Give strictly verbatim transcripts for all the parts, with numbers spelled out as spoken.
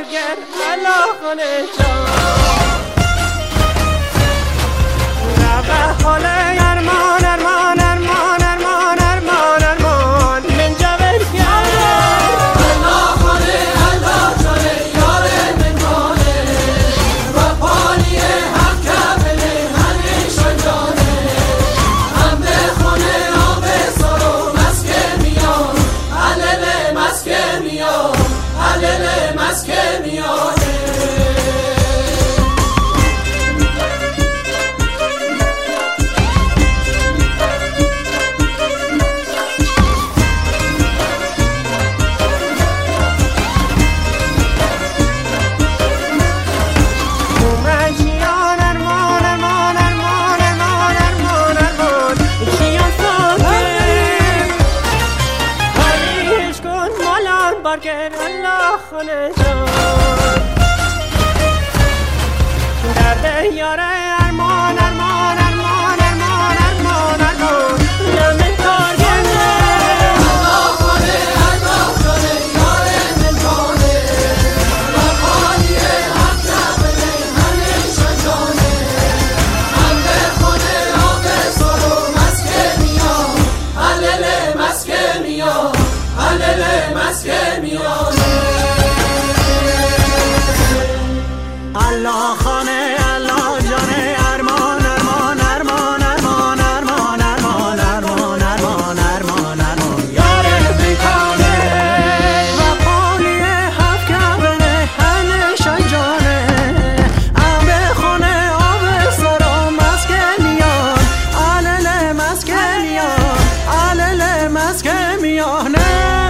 برگر الله خانه جان ربه حال ارمان ارمان ارمان ارمان ارمان ارمان من جبل گرد الله خانه الله جانه یار من جانه و پانی حق کبله هنشان جانه هم به خانه آب سارو مسکه میان علل مسکه میان علل مسکه میانه برگر الله خانه جان درد یاره ارمان ارمان ارمان ارمان ارمان ارمان لمن کارگر الله خانه الله جانه یاره من جانه و پانی حق نبله هنشان جانه هم به خانه آب سارو مسکه میان علل مسکه میان علل مسکه میانه الله خانه الله جانه ارمان ارمان ارمان ارمان ارمان ارمان ارمان ارمان ارمان ارمان یاره بیکانه و پانی هفت کبله هنشان جانه ام به خانه آب سارو مسکه میان علل مسکه میان علل مسکه میانه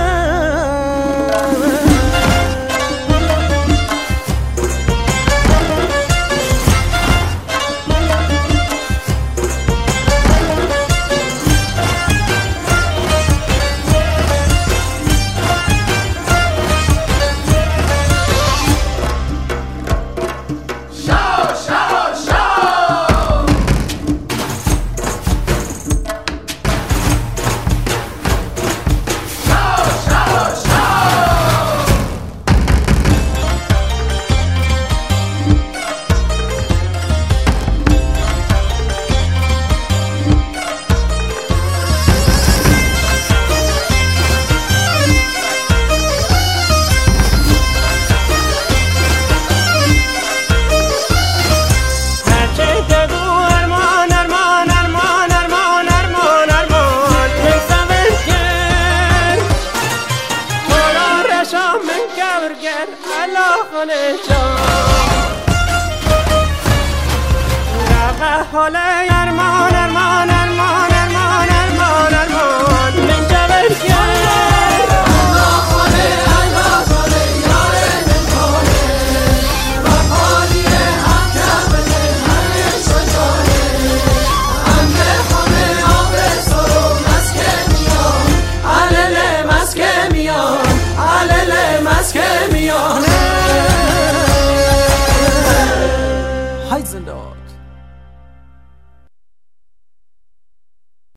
برگر الله خانه جان ربه حال ارمان ارمان ارمان ارمان ارمان ارمان من جبل گرد الله خانه الله جانه یار من جانه و پانی حق کبله هنشان جانه هم به خانه آب سارو مسکه میان علل مسکه میان علل مسکه میانه Heisenberg.